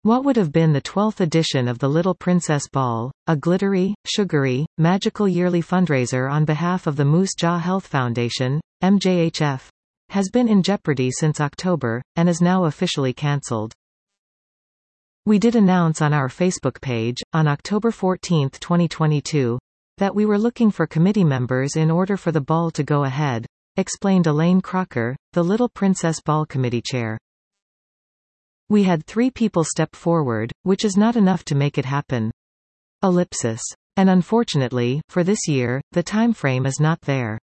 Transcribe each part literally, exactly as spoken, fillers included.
What would have been the twelfth edition of the Little Princess Ball, a glittery, sugary, magical yearly fundraiser on behalf of the Moose Jaw Health Foundation, M J H F, has been in jeopardy since October, and is now officially cancelled. We did announce on our Facebook page, on October fourteenth twenty twenty-two, that we were looking for committee members in order for the ball to go ahead, explained Elaine Crocker, the Little Princess Ball Committee Chair. We had three people step forward, which is not enough to make it happen. Ellipsis. And unfortunately, for this year, the time frame is not there.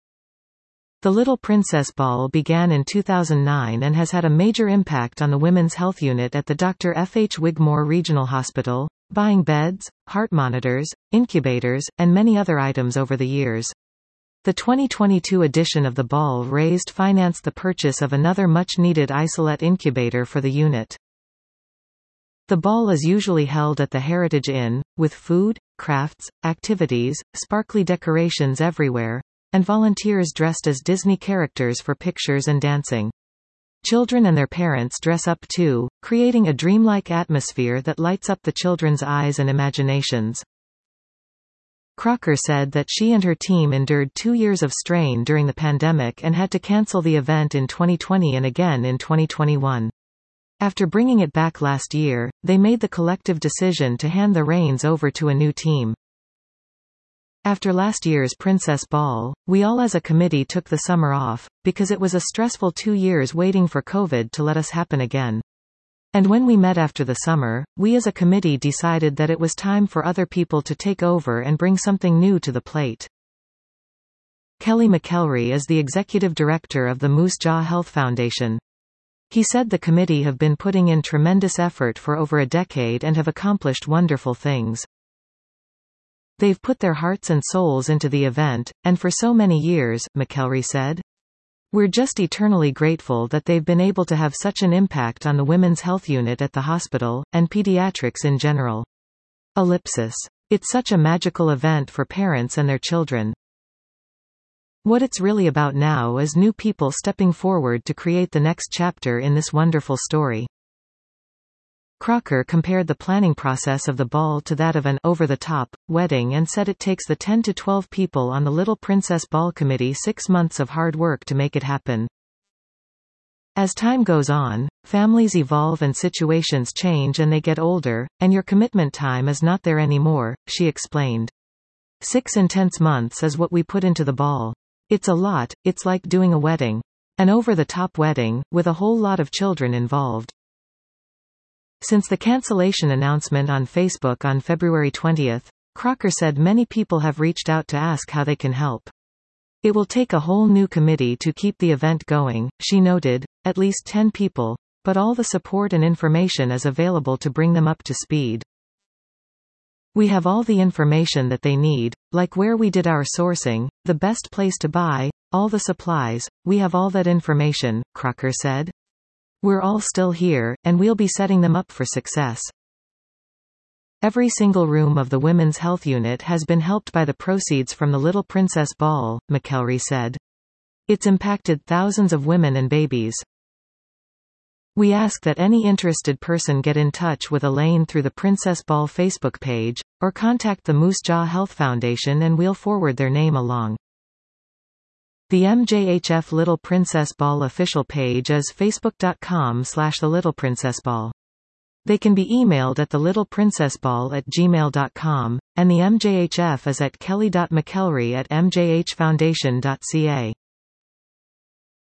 The Little Princess Ball began in two thousand nine and has had a major impact on the Women's Health Unit at the Doctor F H Wigmore Regional Hospital, buying beds, heart monitors, incubators, and many other items over the years. The twenty twenty-two edition of the ball raised financed the purchase of another much-needed isolate incubator for the unit. The ball is usually held at the Heritage Inn, with food, crafts, activities, sparkly decorations everywhere, and volunteers dressed as Disney characters for pictures and dancing. Children and their parents dress up too, creating a dreamlike atmosphere that lights up the children's eyes and imaginations. Crocker said that she and her team endured two years of strain during the pandemic and had to cancel the event in twenty twenty and again in twenty twenty-one. After bringing it back last year, they made the collective decision to hand the reins over to a new team. After last year's Princess Ball, we all as a committee took the summer off, because it was a stressful two years waiting for COVID to let us happen again. And when we met after the summer, we as a committee decided that it was time for other people to take over and bring something new to the plate. Kelly McElry is the executive director of the Moose Jaw Health Foundation. He said the committee have been putting in tremendous effort for over a decade and have accomplished wonderful things. They've put their hearts and souls into the event, and for so many years, McElry said. We're just eternally grateful that they've been able to have such an impact on the Women's Health Unit at the hospital, and pediatrics in general. Ellipsis. It's such a magical event for parents and their children. What it's really about now is new people stepping forward to create the next chapter in this wonderful story. Crocker compared the planning process of the ball to that of an over-the-top wedding and said it takes the ten to twelve people on the Little Princess Ball Committee six months of hard work to make it happen. As time goes on, families evolve and situations change and they get older, and your commitment time is not there anymore, she explained. Six intense months is what we put into the ball. It's a lot, it's like doing a wedding. An over-the-top wedding, with a whole lot of children involved. Since the cancellation announcement on Facebook on February twentieth, Crocker said many people have reached out to ask how they can help. It will take a whole new committee to keep the event going, she noted, at least ten people, but all the support and information is available to bring them up to speed. We have all the information that they need, like where we did our sourcing, the best place to buy, all the supplies, we have all that information, Crocker said. We're all still here, and we'll be setting them up for success. Every single room of the Women's Health Unit has been helped by the proceeds from the Little Princess Ball, McElry said. It's impacted thousands of women and babies. We ask that any interested person get in touch with Elaine through the Princess Ball Facebook page, or contact the Moose Jaw Health Foundation and we'll forward their name along. The M J H F Little Princess Ball official page is facebook dot com slash the Little Princess Ball. They can be emailed at the little princess ball at gmail dot com, and the M J H F is at kelly dot mcelry at m j h foundation dot c a.